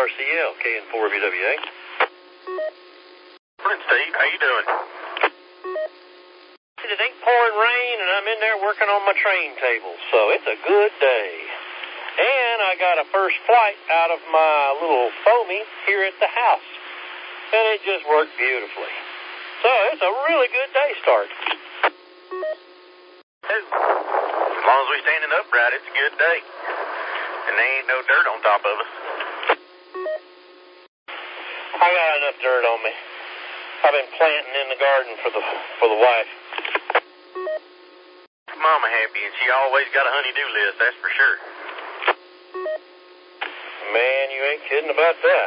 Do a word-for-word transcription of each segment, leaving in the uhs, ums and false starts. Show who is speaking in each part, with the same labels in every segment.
Speaker 1: C L, K N four W W A.
Speaker 2: Morning, Steve. How you doing?
Speaker 1: It ain't pouring rain, and I'm in there working on my train table, so it's a good day. And I got a first flight out of my little foamy here at the house, and it just worked beautifully. So it's a really good day start.
Speaker 2: As long as we standing upright, it's a good day. And there ain't no dirt on top of us.
Speaker 1: I got enough dirt on me. I've been planting in the garden for the for the wife.
Speaker 2: Mama happy, and she always got a honey-do list, that's for sure.
Speaker 1: Man, you ain't kidding about that.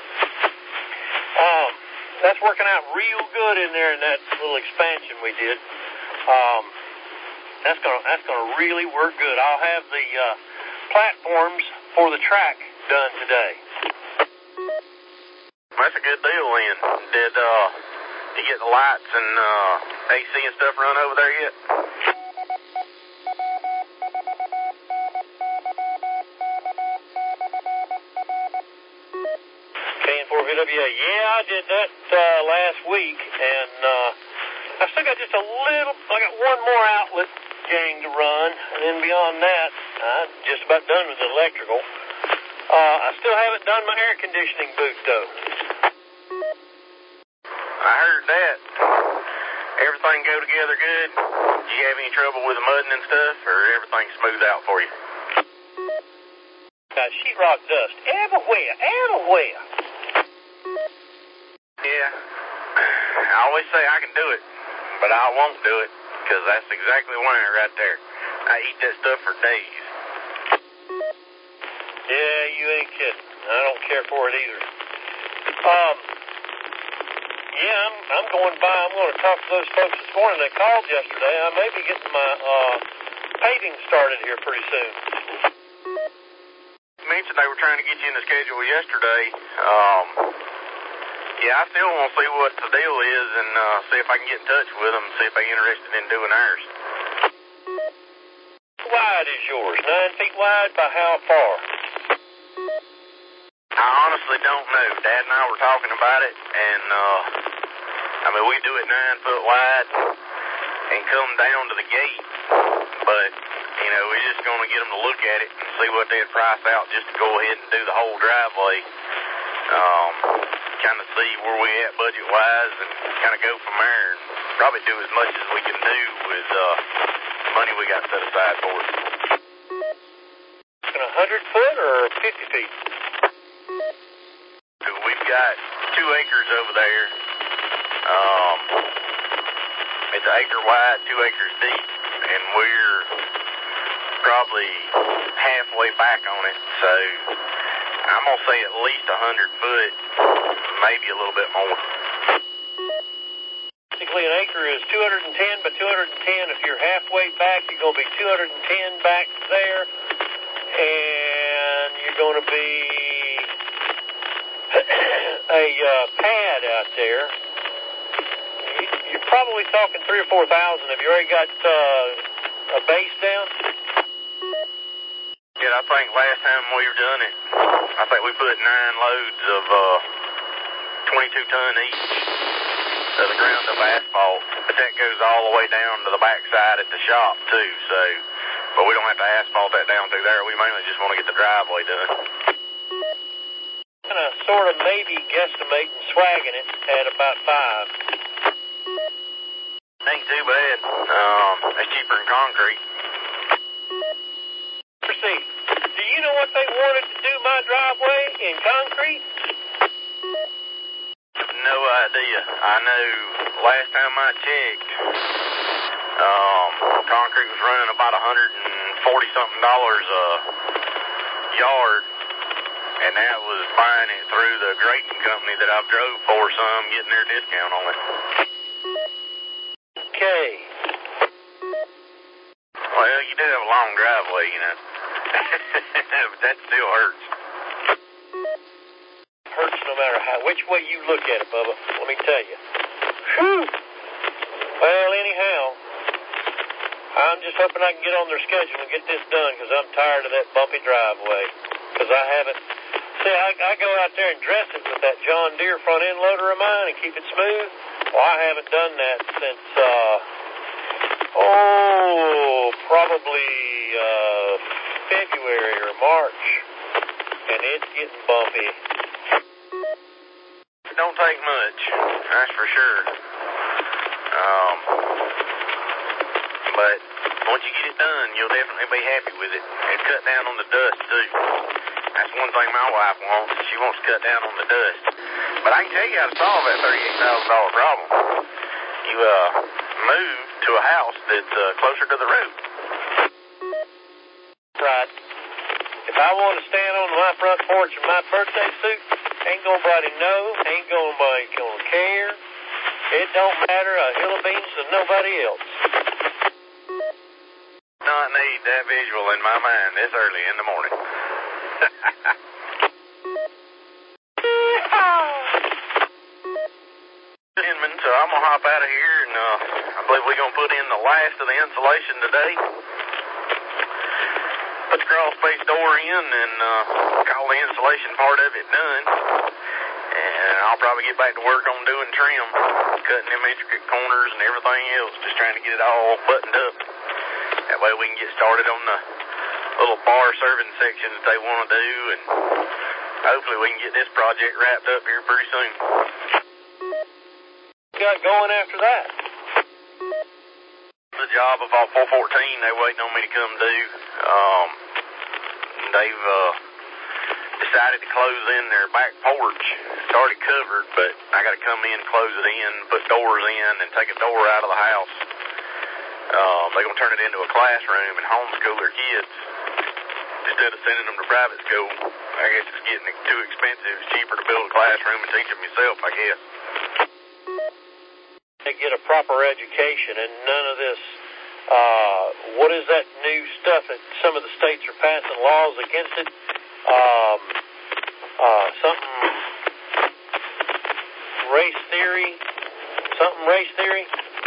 Speaker 1: Um, that's working out real good in there in that little expansion we did. Um, that's gonna that's gonna really work good. I'll have the uh, platforms for the track done today.
Speaker 2: That's a good deal, Lynn. Did uh, you get the lights and uh, A C and stuff run over there yet?
Speaker 1: K N four W W A, yeah, I did that uh, last week, and uh, I still got just a little, I got one more outlet gang to run, and then beyond that, I'm just about done with the electrical. Uh, I still haven't done my air conditioning booth, though.
Speaker 2: I heard that. Everything go together good? Do you have any trouble with the mudding and stuff, or everything smooth out for you?
Speaker 1: Got sheetrock dust everywhere, everywhere.
Speaker 2: Yeah. I always say I can do it, but I won't do it, because that's exactly why right there. I eat that stuff for days.
Speaker 1: Yeah, you ain't kidding. I don't care for it either. Um, yeah, I'm, I'm going by. I'm going to talk to those folks this morning. They called yesterday. I may be getting my uh, paving started here pretty soon.
Speaker 2: You mentioned they were trying to get you in the schedule yesterday. Um, yeah, I still want to see what the deal is and uh, see if I can get in touch with them and see if they're interested in doing ours.
Speaker 1: How wide is yours? Nine feet wide by how far?
Speaker 2: I honestly don't know. Dad and I were talking about it, and uh, I mean, we do it nine foot wide and come down to the gate, but, you know, we're just going to get them to look at it and see what they'd price out just to go ahead and do the whole driveway, um, kind of see where we at budget-wise and kind of go from there and probably do as much as we can do with uh, the money we got set aside for it.
Speaker 1: one hundred foot or fifty feet?
Speaker 2: We've got two acres over there. Um, it's an acre wide, two acres deep, and we're probably halfway back on it. So I'm going to say at least one hundred foot, maybe a little bit more.
Speaker 1: Basically, an acre is two hundred ten by two hundred ten. If you're halfway back, you're going to be two hundred ten back there, and you're going to be a uh, pad out there. You're probably talking three or four thousand. Have you already got uh, a base down?
Speaker 2: Yeah, I think last time we were doing it, I think we put nine loads of uh, twenty-two ton each of the ground up asphalt, but that goes all the way down to the backside at the shop too. So, but we don't have to asphalt that down through there. We mainly just want to get the driveway done.
Speaker 1: Kind of, sort of, maybe guesstimating swagging it at about five.
Speaker 2: Ain't too bad. Um, it's cheaper than concrete.
Speaker 1: Proceed. Do you know what they wanted to do my driveway in concrete?
Speaker 2: No idea. I know last time I checked, um, concrete was running about one hundred forty something dollars a yard. And that was buying it through the grading company that I've drove for some, getting their discount on it.
Speaker 1: Okay.
Speaker 2: Well, you do have a long driveway, you know. But that still hurts.
Speaker 1: Hurts no matter how, which way you look at it, Bubba. Let me tell you. Whew. Well, anyhow, I'm just hoping I can get on their schedule and get this done because I'm tired of that bumpy driveway. Because I haven't See, I, I go out there and dress it with that John Deere front end loader of mine and keep it smooth. Well, I haven't done that since, uh, oh, probably uh, February or March, and it's getting bumpy.
Speaker 2: It don't take much, that's for sure. Um, but once you get it done, you'll definitely be happy with it. And cut down on the dust, too. That's one thing my wife wants. She wants to cut down on the dust. But I can tell you how to solve that thirty-eight thousand dollars problem. You uh, move to a house that's uh, closer to the road.
Speaker 1: Right. If I want to stand on my front porch in my birthday suit, ain't nobody know, ain't nobody gonna care. It don't matter a hill of beans to nobody else.
Speaker 2: Not need that visual in my mind this early in the morning. So I'm gonna hop out of here, and uh, I believe we're gonna put in the last of the insulation today. Put the crawl space door in, and uh, call the insulation part of it done. And I'll probably get back to work on doing trim, cutting them intricate corners and everything else, just trying to get it all buttoned up. That way we can get started on the little bar serving section that they want to do, and hopefully we can get this project wrapped up here pretty soon.
Speaker 1: Got going after that?
Speaker 2: The job of all four fourteen they waiting on me to come do. Um, they've uh, decided to close in their back porch. It's already covered, but I got to come in, close it in, put doors in, and take a door out of the house. Uh, they're going to turn it into a classroom and homeschool their kids instead of sending them to private school. I guess it's getting too expensive. It's cheaper to build a classroom and teach them yourself, I guess.
Speaker 1: They get a proper education and none of this, uh, what is that new stuff that some of the states are passing laws against it? Um, uh, something, race theory, something race theory?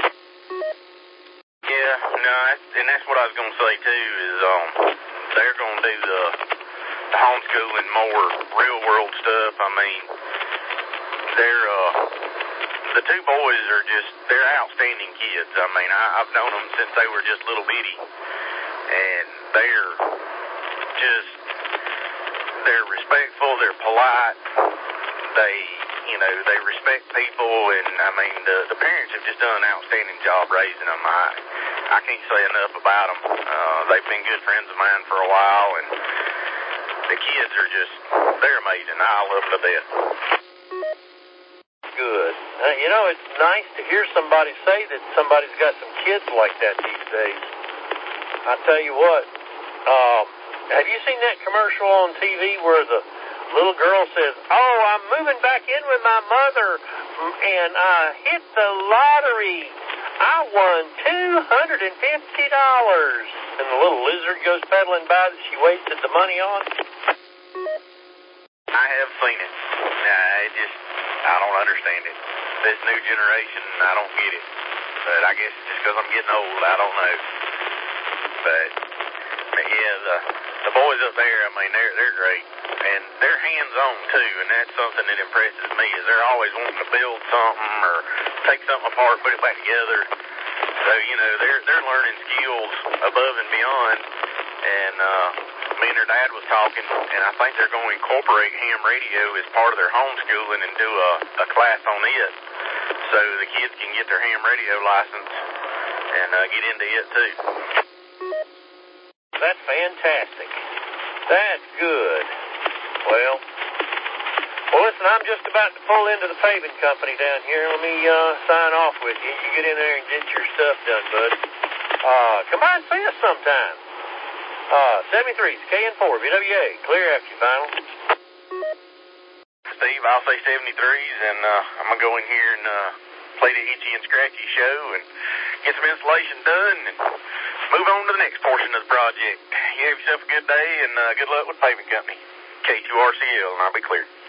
Speaker 2: Yeah, no, and that's what I was going to say too, is um, they're going to do the, the homeschooling more real world stuff. I mean, they're, uh, the two boys are just, they're outstanding kids. I mean, I, I've known them since they were just little bitty. And they're just, they're respectful, they're polite, they, you know, they respect people, and I mean, the, the parents have just done an outstanding job raising them. I, I can't say enough about them. Uh, they've been good friends of mine for a while, and the kids are just, they're amazing. I love them to death.
Speaker 1: Good. Uh, you know, it's nice to hear somebody say that somebody's got some kids like that these days. I tell you what, um, have you seen that commercial on T V where the little girl says, "Oh, I'm moving back in with my mother, and I hit the lottery. I won two hundred fifty dollars. And the little lizard goes pedaling by that she wasted the money on.
Speaker 2: I have seen it. Nah, it just, I don't understand it. This new generation, I don't get it. But I guess it's just because I'm getting old, I don't know. But, but yeah, the the boys up there, I mean, they're they're great. And they're hands-on, too, and that's something that impresses me, is they're always wanting to build something or take something apart, put it back together. So, you know, they're they're learning skills above and beyond. And uh, me and their dad was talking, and I think they're going to incorporate ham radio as part of their homeschooling and do a, a class on it, so the kids can get their ham radio license and uh, get into it, too.
Speaker 1: That's fantastic. That's good. Well, well, listen, I'm just about to pull into the paving company down here. Let me uh, sign off with you. You get in there and get your stuff done, bud. Uh, come by and see us sometime. Uh, seventy-three, K N four, V W A, clear after you, final.
Speaker 2: Steve, I'll say seventy-threes, and uh, I'm going to go in here and uh, play the Itchy and Scratchy show and get some insulation done and move on to the next portion of the project. You have yourself a good day, and uh, good luck with the paving company. K two R C L, and I'll be clear.